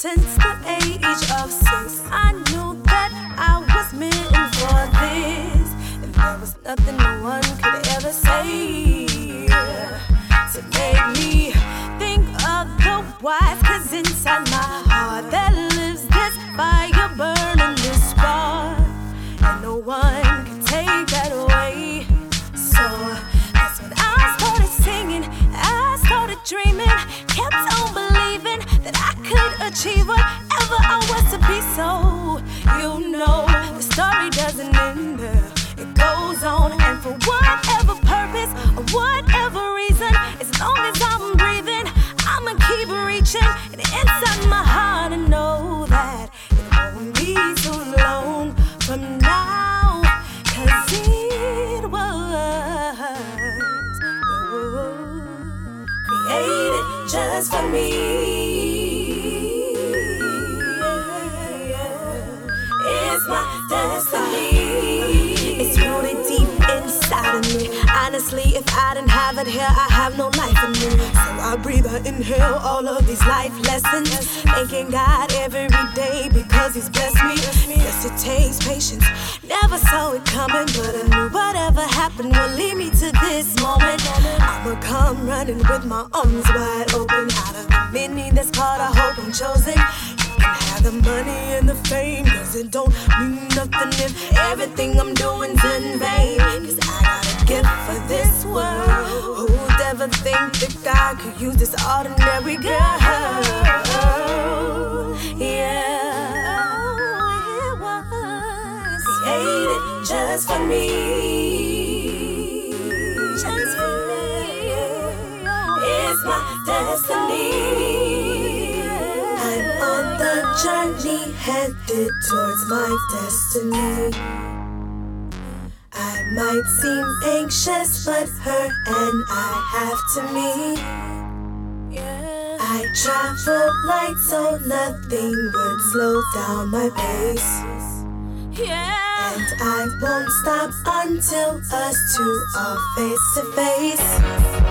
since the age of 6. I knew that I was meant for this, and there was nothing no one could ever say to make me think otherwise. 'Cause inside my heart there lives this fire burning this spark, and no one can take that away. So that's when I started singing, I started dreaming, kept on believing that I could achieve whatever I was to be. So you know the story doesn't end there, it goes on, and for whatever purpose or whatever reason, as long as I'm breathing, I'ma keep reaching. And inside my heart I know that it won't be too long from now, 'cause it was created just for me. It's my destiny. It's rooted deep inside of me. Honestly, if I didn't have it here, I have no life in me. So I breathe, I inhale all of these life lessons, thanking God every day because He's blessed me. Yes, it takes patience, never saw it coming, but I knew whatever happened would lead me to this moment. I'ma come running with my arms wide open, out of the many that's called I hope I'm chosen. Have the money and the fame, 'cause it don't mean nothing if everything I'm doing's in vain. 'Cause I got a gift for this world. Who'd ever think that God could use this ordinary girl? Yeah, it was created just for me. Just for me. It's my destiny. Journey headed towards my destiny. I might seem anxious, but her and I have to meet. I travel light so nothing would slow down my pace. And I won't stop until us two are face to face.